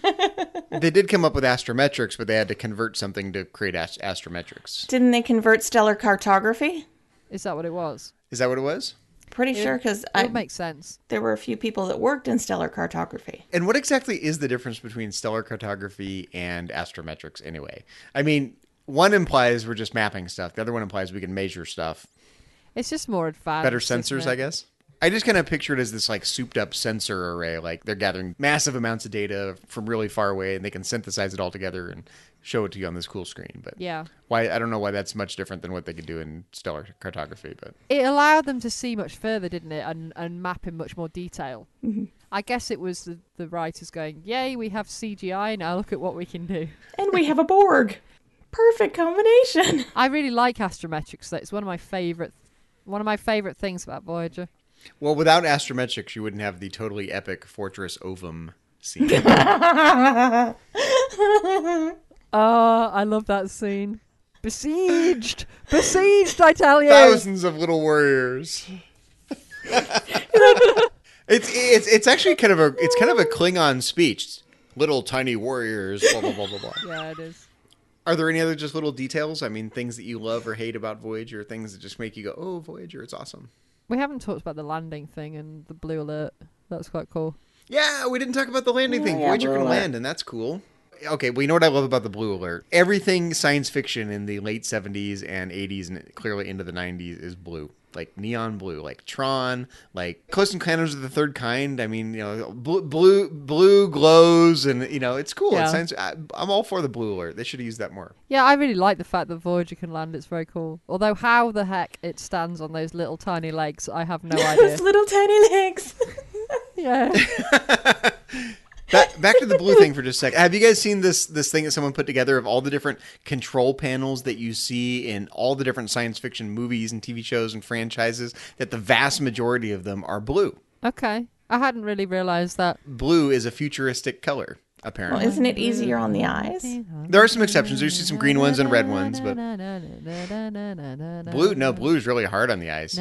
They did come up with astrometrics, but they had to convert something to create ast- astrometrics. Didn't they convert stellar cartography? Is that what it was? Is that what it was? Pretty It- sure, because It would make sense. there were a few people that worked in stellar cartography. And what exactly is the difference between stellar cartography and astrometrics anyway? I mean, one implies we're just mapping stuff. The other one implies we can measure stuff. It's just more advanced. Better isn't sensors, it? I guess. I just kind of picture it as this like souped up sensor array. Like they're gathering massive amounts of data from really far away and they can synthesize it all together and show it to you on this cool screen. But Yeah. why, I don't know why that's much different than what they could do in stellar cartography, but It allowed them to see much further, didn't it? And and map in much more detail. Mm-hmm. I guess it was the, the writers going, yay, we have C G I now, look at what we can do. And we have a Borg. Perfect combination. I really like astrometrics though. It's one of my favourite one of my favourite things about Voyager. well, without astrometrics, you wouldn't have the totally epic Fortress Ovum scene. Oh, I love that scene. Besieged! Besieged, I tell you! Thousands of little warriors. It's it's it's actually kind of a it's kind of a Klingon speech. Little tiny warriors, blah blah blah blah blah. Yeah, it is. Are there any other just little details? I mean, things that you love or hate about Voyager, things that just make you go, "Oh, Voyager, it's awesome." We haven't talked about the landing thing and the blue alert. That's quite cool. Yeah, we didn't talk about the landing Oh, thing. yeah, Voyager blue can alert. land, and that's cool. Okay, well, you know what I love about the blue alert? Everything science fiction in the late seventies and eighties and clearly into the nineties is blue. Like neon blue, like Tron, like Close Encounters of the Third Kind. I mean, you know, blue, blue, blue glows, and you know, it's cool. Yeah. It sounds, I, I'm all for the blue alert. They should have used that more. Yeah, I really like the fact that Voyager can land. It's very cool. Although how the heck it stands on those little tiny legs, I have no idea. Those little tiny legs. Yeah. Back, back to the blue thing for just a second. Have you guys seen this this thing that someone put together of all the different control panels that you see in all the different science fiction movies and T V shows and franchises? That the vast majority of them are blue. Okay. I hadn't really realised that. Blue is a futuristic color, Well, apparently. isn't it easier on the eyes? There are some exceptions. There's some green ones and red ones, but blue, no, blue is really hard on the eyes.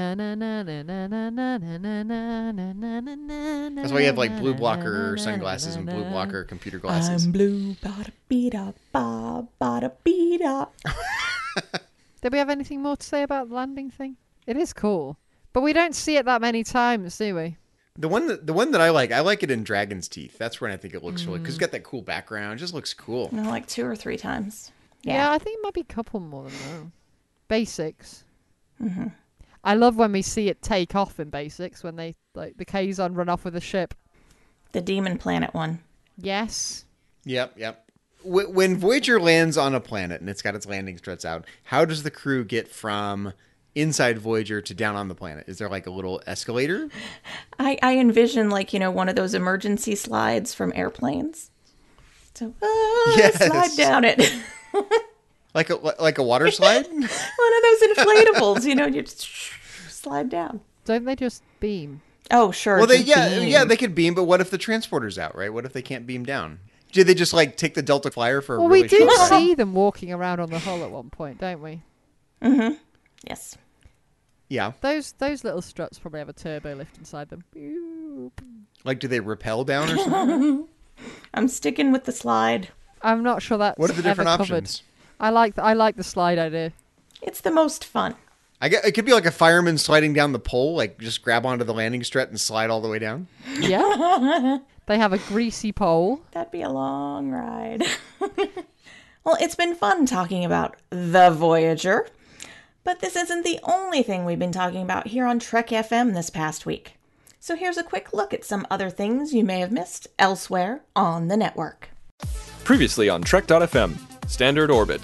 That's why you have like blue blocker sunglasses and blue blocker computer glasses. I'm blue, bada beada, ba bada beada. Did we have anything more to say about the landing thing? It is cool. But we don't see it that many times, do we? The one that the one that I like, I like it in Dragon's Teeth. That's when I think it looks really, because it's got that cool background. It just looks cool. No, like two or three times. Yeah, Yeah. I think it might be a couple more than that. Basics. Mm-hmm. I love when we see it take off in Basics, when they like the Kazon run off with a ship. The Demon Planet one. Yes. Yep, yep. Wh- When Voyager lands on a planet and it's got its landing struts out, how does the crew get from inside Voyager to down on the planet? Is there like a little escalator? I, I envision like, you know, one of those emergency slides from airplanes. So, ah, Yes. slide down it. Like a like a water slide? One of those inflatables, you know, you just slide down. Don't they just beam? Oh, sure. Well, they just yeah beam. yeah they could beam, but what if the transporter's out? Right? What if they can't beam down? Did they just like take the Delta Flyer for a Well, really we do short ride? see them walking around on the hull at one point, don't we? Yes. Yeah. Those those little struts probably have a turbo lift inside them. Like, do they rappel down or something? I'm sticking with the slide. I'm not sure that's What are the different ever covered. options? I like the, I like the slide idea. It's the most fun. I get, it could be like a fireman sliding down the pole, like just grab onto the landing strut and slide all the way down. Yeah. They have a greasy pole. That'd be a long ride. Well, it's been fun talking about the Voyager. But this isn't the only thing we've been talking about here on Trek F M this past week. So here's a quick look at some other things you may have missed elsewhere on the network. Previously on Trek dot F M, Standard Orbit.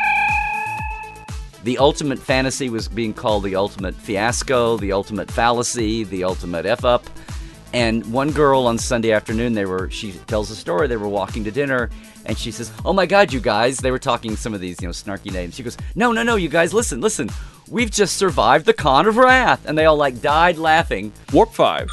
The ultimate fantasy was being called the ultimate fiasco, the ultimate fallacy, the ultimate F-up. And one girl on Sunday afternoon, they were she tells a story, they were walking to dinner, and she says, "Oh my God, you guys," they were talking some of these, you know, snarky names. She goes, no, no, no, you guys, listen, listen. We've just survived the Con of Wrath. And they all, like, died laughing. Warp five.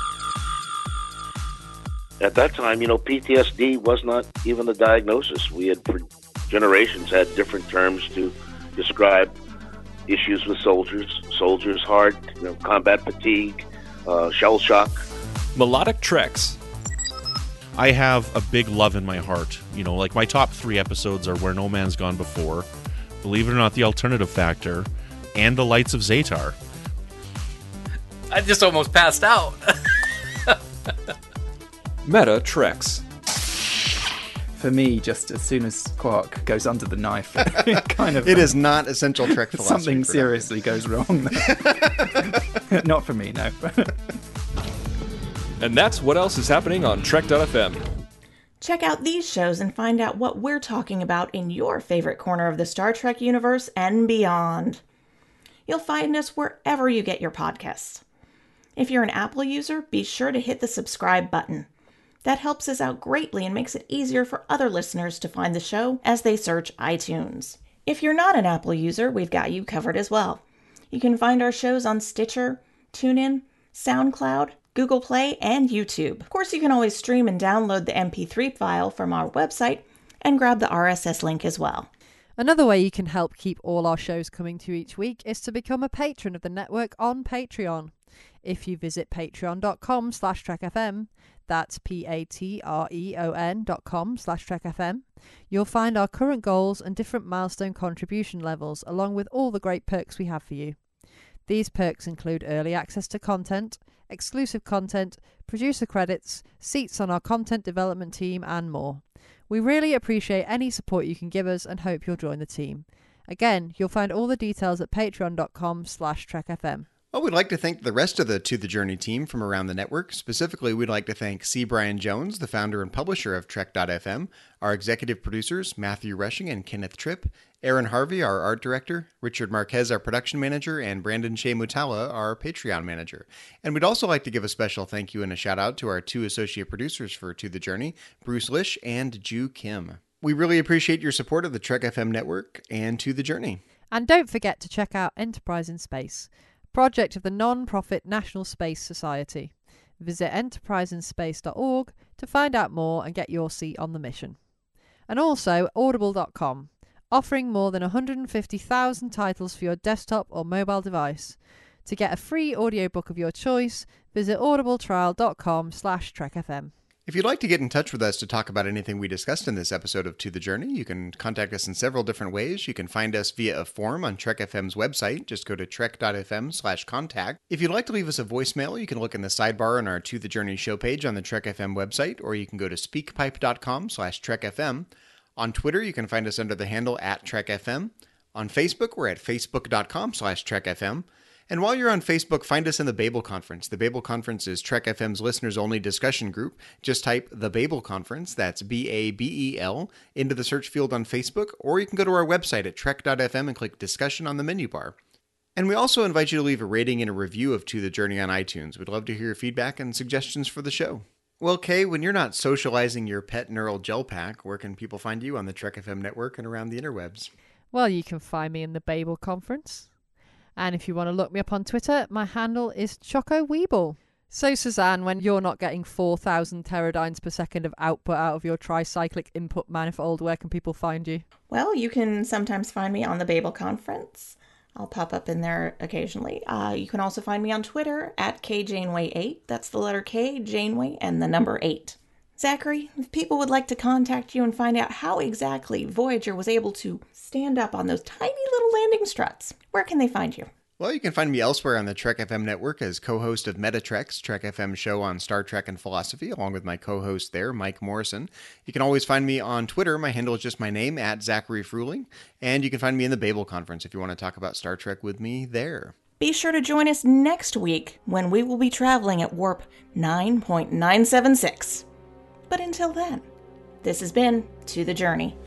At that time, you know, P T S D was not even the diagnosis. We had, for generations, had different terms to describe issues with soldiers, soldiers' heart, you know, combat fatigue, uh, shell shock. Melodic Treks. I have a big love in my heart. You know, like my top three episodes are Where No Man's Gone Before, Believe It or Not, The Alternative Factor, and The Lights of Zatar. I just almost passed out. Meta Treks. For me, just as soon as Quark goes under the knife, it kind of It is not essential Trek philosophy. something for seriously goes wrong there. Not for me, no. And that's what else is happening on Trek dot F M. Check out these shows and find out what we're talking about in your favorite corner of the Star Trek universe and beyond. You'll find us wherever you get your podcasts. If you're an Apple user, be sure to hit the subscribe button. That helps us out greatly and makes it easier for other listeners to find the show as they search iTunes. If you're not an Apple user, we've got you covered as well. You can find our shows on Stitcher, TuneIn, SoundCloud, Google Play, and YouTube. Of course, you can always stream and download the M P three file from our website and grab the R S S link as well. Another way you can help keep all our shows coming to you each week is to become a patron of the network on Patreon. If you visit patreon.com slash trekfm, that's P-A-T-R-E-O-N dot com slash trekfm, you'll find our current goals and different milestone contribution levels, along with all the great perks we have for you. These perks include early access to content, exclusive content, producer credits, seats on our content development team, and more. We really appreciate any support you can give us and hope you'll join the team. Again, you'll find all the details at patreon.com slash trekfm. Well, we'd like to thank the rest of the To The Journey team from around the network. Specifically, we'd like to thank C. Brian Jones, the founder and publisher of Trek dot f m, our executive producers, Matthew Rushing and Kenneth Tripp, Aaron Harvey, our art director, Richard Marquez, our production manager, and Brandon Shea Mutala, our Patreon manager. And we'd also like to give a special thank you and a shout out to our two associate producers for To The Journey, Bruce Lish and Ju Kim. We really appreciate your support of the Trek F M network and To The Journey. And don't forget to check out Enterprise in Space, project of the non-profit National Space Society. Visit enterprise in space dot org to find out more and get your seat on the mission. And also audible dot com, offering more than one hundred fifty thousand titles for your desktop or mobile device. To get a free audiobook of your choice, visit audibletrial.com slash trekfm. If you'd like to get in touch with us to talk about anything we discussed in this episode of To The Journey, you can contact us in several different ways. You can find us via a form on Trek F M's website. Just go to trek.fm slash contact. If you'd like to leave us a voicemail, you can look in the sidebar on our To The Journey show page on the Trek F M website, or you can go to speakpipe.com slash trekfm. On Twitter, you can find us under the handle at trekfm. On Facebook, we're at facebook.com slash trekfm. And while you're on Facebook, find us in the Babel Conference. The Babel Conference is Trek F M's listeners-only discussion group. Just type The Babel Conference, that's B A B E L, into the search field on Facebook, or you can go to our website at trek dot f m and click Discussion on the menu bar. And we also invite you to leave a rating and a review of To The Journey on iTunes. We'd love to hear your feedback and suggestions for the show. Well, Kay, when you're not socializing your pet neural gel pack, where can people find you on the Trek F M network and around the interwebs? Well, you can find me in the Babel Conference. And if you want to look me up on Twitter, my handle is Choco Weeble. So, Suzanne, when you're not getting four thousand teradynes per second of output out of your tricyclic input manifold, where can people find you? Well, you can sometimes find me on the Babel Conference. I'll pop up in there occasionally. Uh, you can also find me on Twitter at K Janeway eight. That's the letter K, Janeway, and the number eight. Zachary, if people would like to contact you and find out how exactly Voyager was able to stand up on those tiny little landing struts, where can they find you? Well, you can find me elsewhere on the Trek F M network as co-host of Metatreks, Trek F M show on Star Trek and philosophy, along with my co-host there, Mike Morrison. You can always find me on Twitter. My handle is just my name, at Zachary Fruling. And you can find me in the Babel Conference if you want to talk about Star Trek with me there. Be sure to join us next week when we will be traveling at warp nine point nine seven six. But until then, this has been To The Journey.